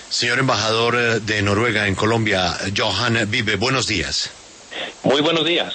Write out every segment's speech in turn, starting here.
Señor embajador de Noruega en Colombia, Johan Vive, buenos días. Muy buenos días.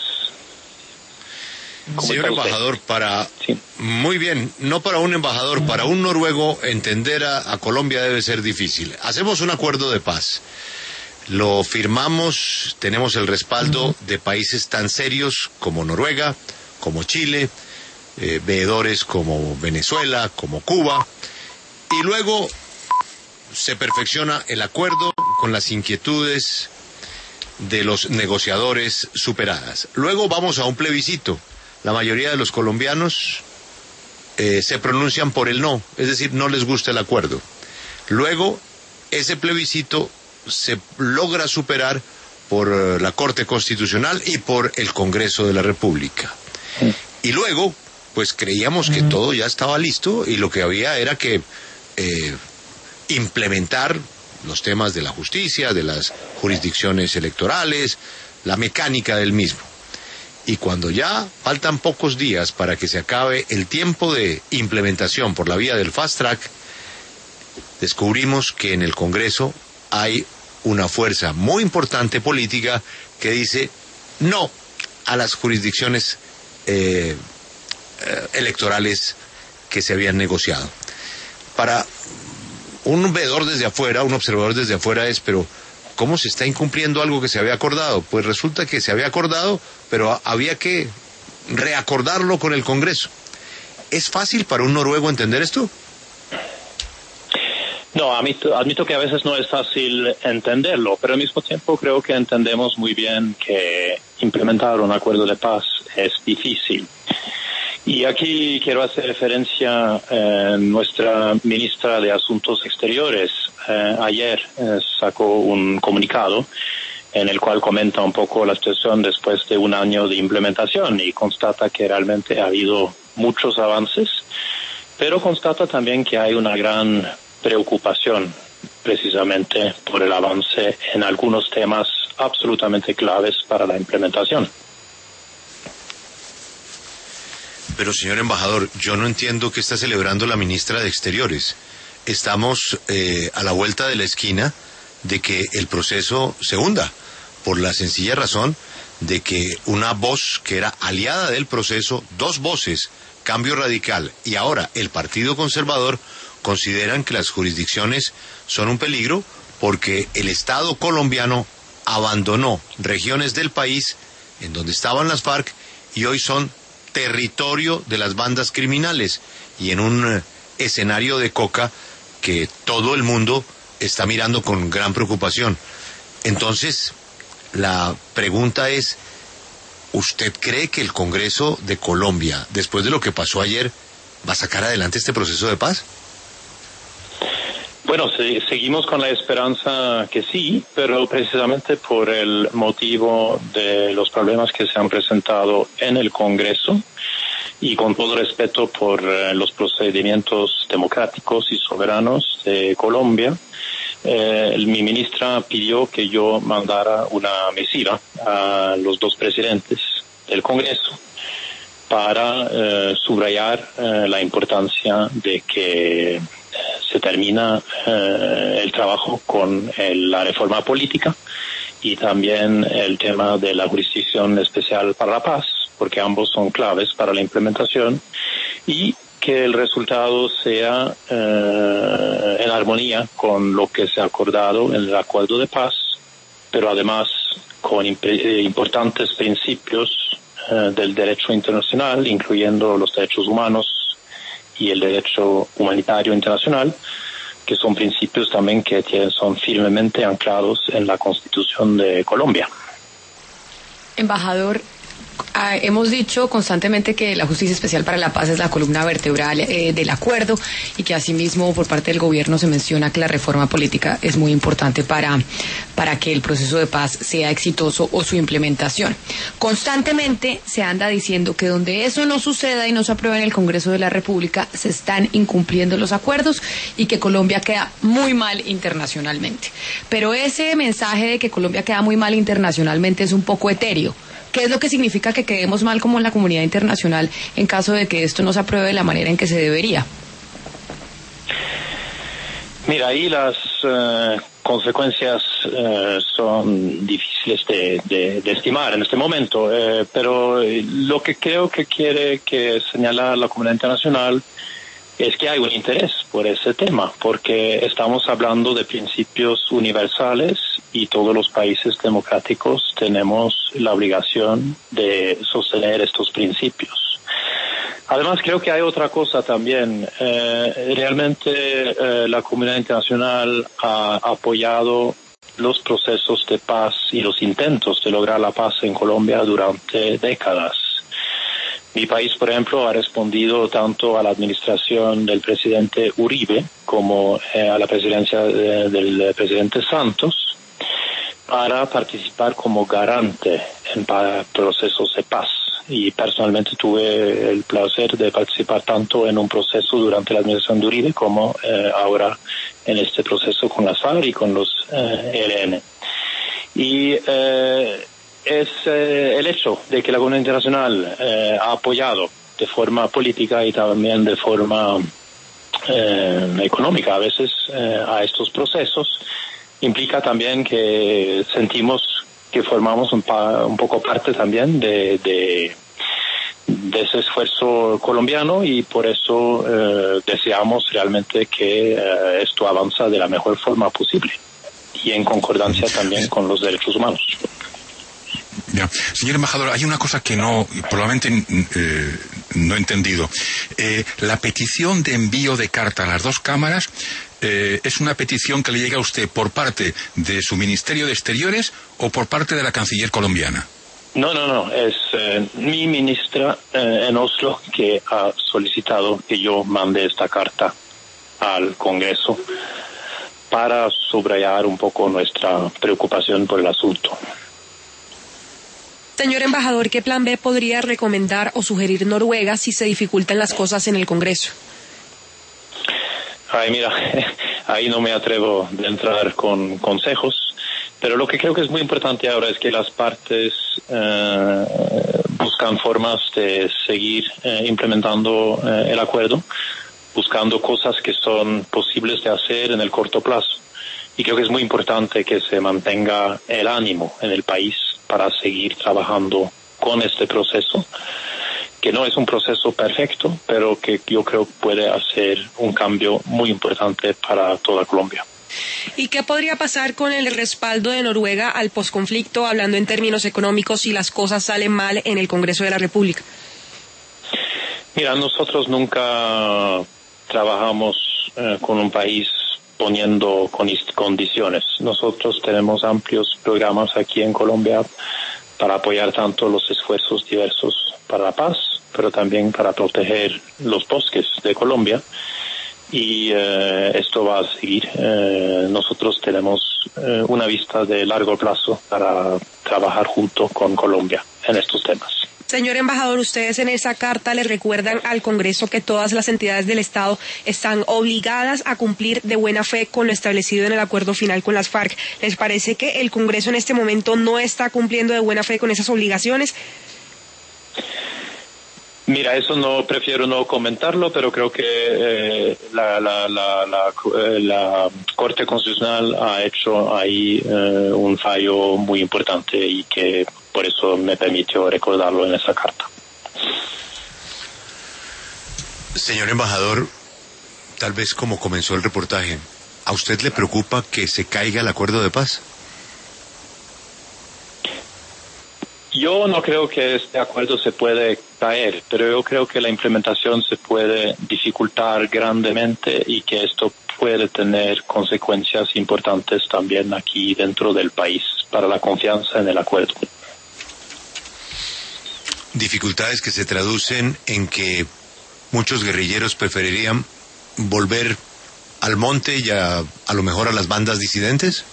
Señor embajador, muy bien, no para un embajador, para un noruego entender a Colombia debe ser difícil. Hacemos un acuerdo de paz, lo firmamos, tenemos el respaldo de países tan serios como Noruega, como Chile, veedores como Venezuela, como Cuba, y luego se perfecciona el acuerdo con las inquietudes de los negociadores superadas. Luego vamos a un plebiscito. La mayoría de los colombianos se pronuncian por el no, es decir, no les gusta el acuerdo. Luego, ese plebiscito se logra superar por la Corte Constitucional y por el Congreso de la República. Y luego, pues creíamos que todo ya estaba listo y lo que había era que implementar los temas de la justicia, de las jurisdicciones electorales, la mecánica del mismo. Y cuando ya faltan pocos días para que se acabe el tiempo de implementación por la vía del fast track, descubrimos que en el Congreso hay una fuerza muy importante política que dice no a las jurisdicciones electorales que se habían negociado. Para un veedor desde afuera, un observador desde afuera pero ¿cómo se está incumpliendo algo que se había acordado? Pues resulta que se había acordado, pero había que reacordarlo con el Congreso. ¿Es fácil para un noruego entender esto? No, admito que a veces no es fácil entenderlo, pero al mismo tiempo creo que entendemos muy bien que implementar un acuerdo de paz es difícil. Y aquí quiero hacer referencia a nuestra ministra de Asuntos Exteriores. Ayer sacó un comunicado en el cual comenta un poco la situación después de un año de implementación y constata que realmente ha habido muchos avances, pero constata también que hay una gran preocupación precisamente por el avance en algunos temas absolutamente claves para la implementación. Pero, señor embajador, yo no entiendo qué está celebrando la ministra de Exteriores. Estamos a la vuelta de la esquina de que el proceso se hunda, por la sencilla razón de que una voz que era aliada del proceso, dos voces, Cambio Radical y ahora el Partido Conservador, consideran que las jurisdicciones son un peligro porque el Estado colombiano abandonó regiones del país en donde estaban las FARC y hoy son territorio de las bandas criminales y en un escenario de coca que todo el mundo está mirando con gran preocupación. Entonces, la pregunta es, ¿usted cree que el Congreso de Colombia, después de lo que pasó ayer, va a sacar adelante este proceso de paz? Bueno, seguimos con la esperanza que sí, pero precisamente por el motivo de los problemas que se han presentado en el Congreso y con todo respeto por los procedimientos democráticos y soberanos de Colombia, mi ministra pidió que yo mandara una misiva a los dos presidentes del Congreso para subrayar la importancia de que se termina el trabajo con la reforma política y también el tema de la Jurisdicción Especial para la Paz, porque ambos son claves para la implementación, y que el resultado sea en armonía con lo que se ha acordado en el acuerdo de paz, pero además con importantes principios del derecho internacional, incluyendo los derechos humanos y el derecho humanitario internacional, que son principios también que son firmemente anclados en la Constitución de Colombia. Embajador, hemos dicho constantemente que la Justicia Especial para la Paz es la columna vertebral del acuerdo y que asimismo por parte del gobierno se menciona que la reforma política es muy importante para que el proceso de paz sea exitoso o su implementación. Constantemente se anda diciendo que donde eso no suceda y no se aprueba en el Congreso de la República se están incumpliendo los acuerdos y que Colombia queda muy mal internacionalmente. Pero ese mensaje de que Colombia queda muy mal internacionalmente es un poco etéreo. ¿Qué es lo que significa que quedemos mal como en la comunidad internacional en caso de que esto no se apruebe de la manera en que se debería? Mira, ahí las consecuencias son difíciles de estimar en este momento, pero lo que creo que quiere que señalar la comunidad internacional es que hay un interés por ese tema, porque estamos hablando de principios universales y todos los países democráticos tenemos la obligación de sostener estos principios. Además, creo que hay otra cosa también. Realmente la comunidad internacional ha apoyado los procesos de paz y los intentos de lograr la paz en Colombia durante décadas. Mi país, por ejemplo, ha respondido tanto a la administración del presidente Uribe como a la presidencia del presidente Santos para participar como garante en procesos de paz. Y personalmente tuve el placer de participar tanto en un proceso durante la administración de Uribe como ahora en este proceso con las FARC y con los ELN. Y es el hecho de que la comunidad internacional ha apoyado de forma política y también de forma económica a veces a estos procesos, implica también que sentimos que formamos un poco parte también de ese esfuerzo colombiano y por eso deseamos realmente que esto avanza de la mejor forma posible y en concordancia también con los derechos humanos. Ya. Señor embajador, hay una cosa que probablemente no he entendido. La petición de envío de carta a las dos cámaras ¿es una petición que le llega a usted por parte de su Ministerio de Exteriores o por parte de la Canciller colombiana? No, es mi ministra en Oslo que ha solicitado que yo mande esta carta al Congreso para subrayar un poco nuestra preocupación por el asunto. Señor embajador, ¿qué plan B podría recomendar o sugerir Noruega si se dificultan las cosas en el Congreso? Ay, mira, ahí no me atrevo a entrar con consejos, pero lo que creo que es muy importante ahora es que las partes buscan formas de seguir implementando el acuerdo, buscando cosas que son posibles de hacer en el corto plazo. Y creo que es muy importante que se mantenga el ánimo en el país para seguir trabajando con este proceso, que no es un proceso perfecto, pero que yo creo puede hacer un cambio muy importante para toda Colombia. ¿Y qué podría pasar con el respaldo de Noruega al posconflicto, hablando en términos económicos, si las cosas salen mal en el Congreso de la República? Mira, nosotros nunca trabajamos con un país poniendo condiciones. Nosotros tenemos amplios programas aquí en Colombia para apoyar tanto los esfuerzos diversos para la paz, pero también para proteger los bosques de Colombia. Y esto va a seguir. Nosotros tenemos una vista de largo plazo para trabajar junto con Colombia en estos temas. Señor embajador, ustedes en esa carta le recuerdan al Congreso que todas las entidades del Estado están obligadas a cumplir de buena fe con lo establecido en el acuerdo final con las FARC. ¿Les parece que el Congreso en este momento no está cumpliendo de buena fe con esas obligaciones? Mira, eso prefiero no comentarlo, pero creo que la Corte Constitucional ha hecho ahí un fallo muy importante y que por eso me permitió recordarlo en esa carta. Señor embajador, tal vez como comenzó el reportaje, ¿a usted le preocupa que se caiga el acuerdo de paz? Yo no creo que este acuerdo se puede caer, pero yo creo que la implementación se puede dificultar grandemente y que esto puede tener consecuencias importantes también aquí dentro del país para la confianza en el acuerdo. Dificultades que se traducen en que muchos guerrilleros preferirían volver al monte y a lo mejor a las bandas disidentes.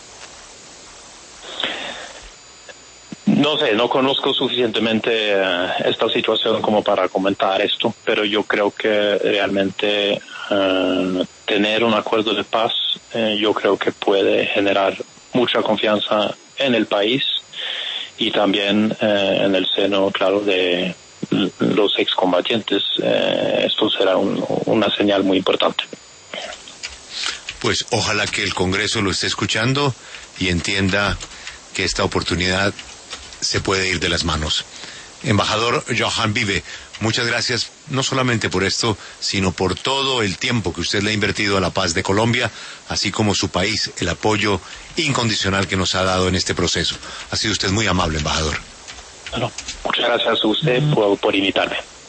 No sé, no conozco suficientemente esta situación como para comentar esto, pero yo creo que realmente tener un acuerdo de paz yo creo que puede generar mucha confianza en el país y también en el seno, claro, de los excombatientes. Esto será una señal muy importante. Pues ojalá que el Congreso lo esté escuchando y entienda que esta oportunidad se puede ir de las manos. Embajador Johan Vive, muchas gracias no solamente por esto, sino por todo el tiempo que usted le ha invertido a la paz de Colombia, así como su país, el apoyo incondicional que nos ha dado en este proceso. Ha sido usted muy amable, embajador. Bueno, muchas gracias a usted por invitarme.